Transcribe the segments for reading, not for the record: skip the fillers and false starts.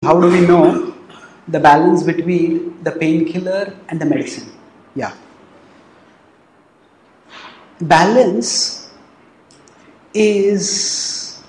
How do we know the balance between the painkiller and the medicine? Yeah. Balance is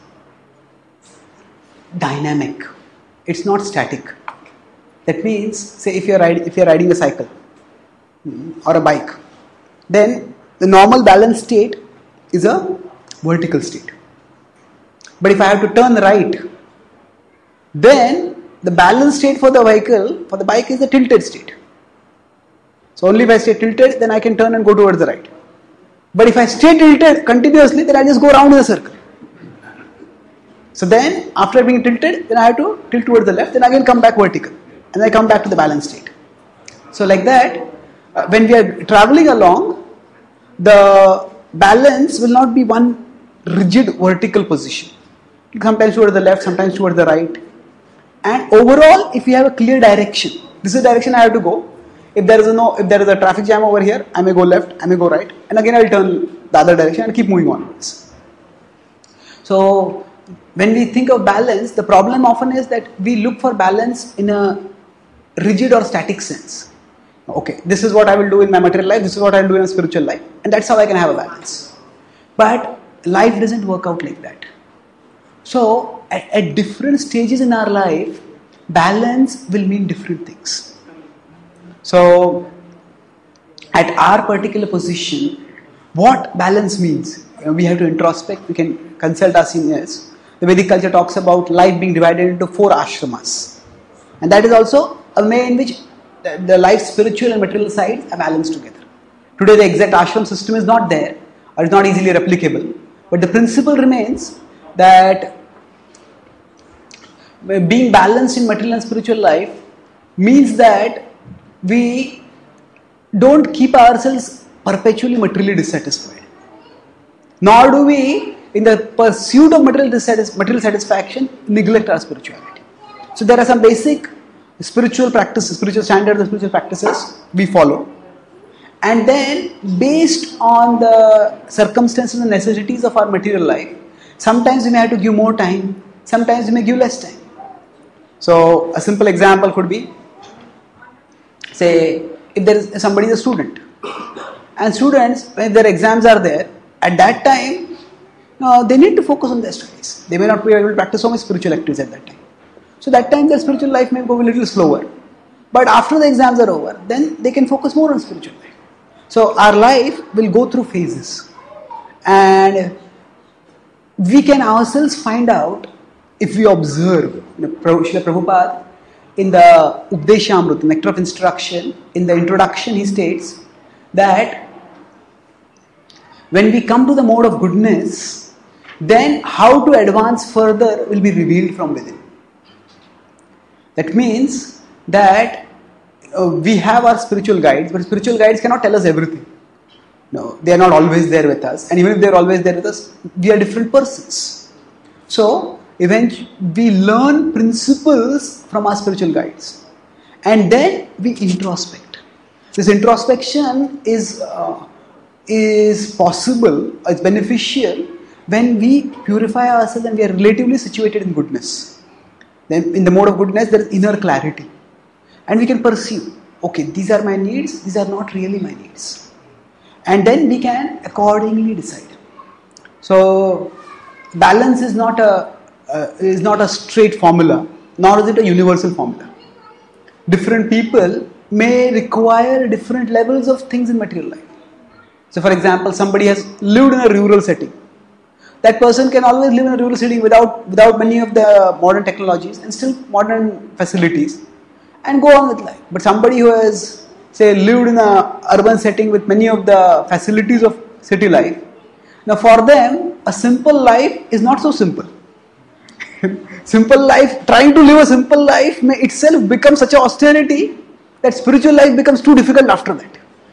dynamic. It's not static. That means, say if you're riding a cycle or a bike, then the normal balance state is a vertical state. But if I have to turn right, then the balance state for the vehicle, for the bike, is the tilted state. So only if I stay tilted, then I can turn and go towards the right. But if I stay tilted continuously, then I just go around in a circle. So then, after being tilted, then I have to tilt towards the left, then again come back vertical. And I come back to the balance state. So like that, when we are traveling along, the balance will not be one rigid vertical position. Sometimes towards the left, sometimes towards the right. And overall, if we have a clear direction, this is the direction I have to go. If there is a traffic jam over here, I may go left, I may go right, and again I will turn the other direction and keep moving onwards. So when we think of balance, the problem often is that we look for balance in a rigid or static sense. Okay, this is what I will do in my material life, this is what I will do in a spiritual life, and that's how I can have a balance. But life doesn't work out like that. So at different stages in our life, balance will mean different things. So at our particular position, what balance means? We have to introspect, we can consult our seniors. The Vedic culture talks about life being divided into 4 ashramas. And that is also a way in which the life's spiritual and material sides are balanced together. Today the exact ashram system is not there, or is not easily replicable. But the principle remains that being balanced in material and spiritual life means that we don't keep ourselves perpetually materially dissatisfied. Nor do we, in the pursuit of material satisfaction, neglect our spirituality. So there are some basic spiritual practices, spiritual standards and spiritual practices we follow. And then based on the circumstances and necessities of our material life, sometimes we may have to give more time, sometimes we may give less time. So a simple example could be, say if there is somebody is a student, and students, when their exams are there, at that time they need to focus on their studies. They may not be able to practice so much spiritual activities at that time. So that time their spiritual life may go a little slower. But after the exams are over, then they can focus more on spiritual life. So our life will go through phases. And we can ourselves find out, if we observe, Srila Prabhupada in the Updeshamrut, Nectar of Instruction, in the introduction he states that when we come to the mode of goodness, then how to advance further will be revealed from within. That means that we have our spiritual guides, but spiritual guides cannot tell us everything. No, they are not always there with us, and even if they are always there with us, we are different persons. So eventually we learn principles from our spiritual guides, and then we introspect. This introspection is possible, it's beneficial when we purify ourselves and we are relatively situated in goodness. Then in the mode of goodness there is inner clarity, and we can perceive, okay, these are my needs, these are not really my needs, and then we can accordingly decide. So balance is not a straight formula, nor is it a universal formula. Different people may require different levels of things in material life. So for example, somebody has lived in a rural setting. That person can always live in a rural setting without many of the modern technologies and still modern facilities and go on with life. But somebody who has, say, lived in a urban setting with many of the facilities of city life, now for them a simple life is not so simple. Simple life, trying to live a simple life may itself become such an austerity that spiritual life becomes too difficult after that.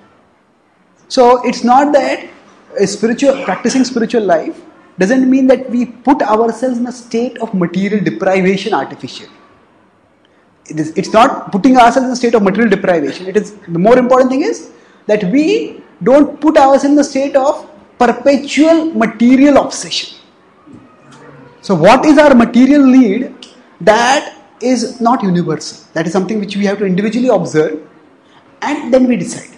So it's not that practicing spiritual life doesn't mean that we put ourselves in a state of material deprivation artificially. It's not putting ourselves in a state of material deprivation. It is, the more important thing is that we don't put ourselves in a state of perpetual material obsession. So what is our material need? That is not universal. That is something which we have to individually observe and then we decide.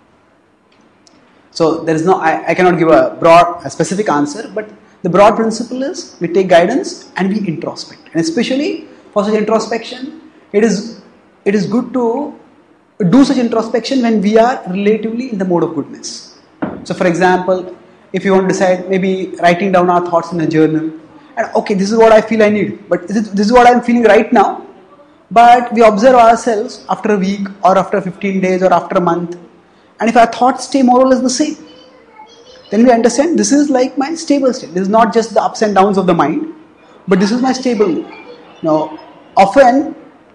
So there is no, I cannot give a specific answer, but the broad principle is we take guidance and we introspect. And especially for such introspection, it is good to do such introspection when we are relatively in the mode of goodness. So for example, if you want to decide, maybe writing down our thoughts in a journal, and okay, this is what I feel I need, but this is what I am feeling right now, but we observe ourselves after a week or after 15 days or after a month, and if our thoughts stay more or less the same, then we understand this is like my stable state. This is not just the ups and downs of the mind, but this is my stable. Now, often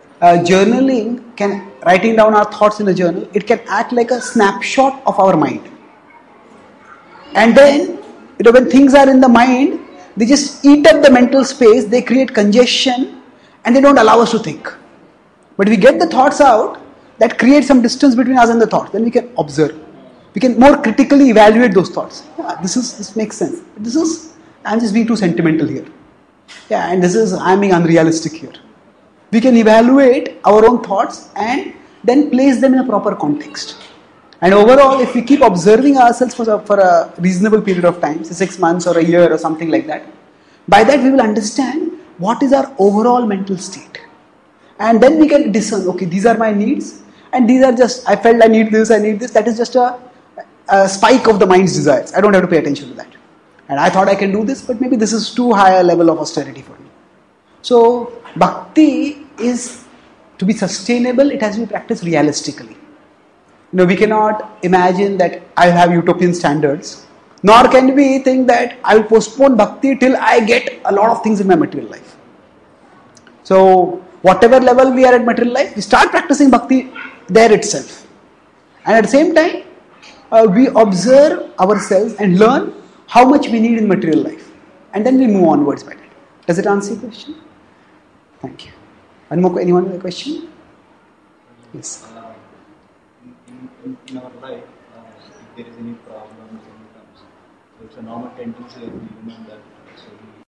writing down our thoughts in a journal, it can act like a snapshot of our mind. And then, when things are in the mind, they just eat up the mental space, they create congestion, and they don't allow us to think. But we get the thoughts out, that creates some distance between us and the thoughts. Then we can observe. We can more critically evaluate those thoughts. Yeah, this makes sense. I'm just being too sentimental here. Yeah, and I'm being unrealistic here. We can evaluate our own thoughts and then place them in a proper context. And overall, if we keep observing ourselves for a reasonable period of time, say 6 months or a year or something like that, by that we will understand what is our overall mental state. And then we can discern, okay, these are my needs, and these are just, I felt I need this, that is just a spike of the mind's desires. I don't have to pay attention to that. And I thought I can do this, but maybe this is too high a level of austerity for me. So, bhakti is to be sustainable, it has to be practiced realistically. We cannot imagine that I have utopian standards, nor can we think that I will postpone bhakti till I get a lot of things in my material life. So, whatever level we are at material life, we start practicing bhakti there itself. And at the same time, we observe ourselves and learn how much we need in material life. And then we move onwards by that. Does it answer your question? Thank you. Anyone with a question? Yes. In our life, if there is any problems, any comes, so it's a normal tendency of the human that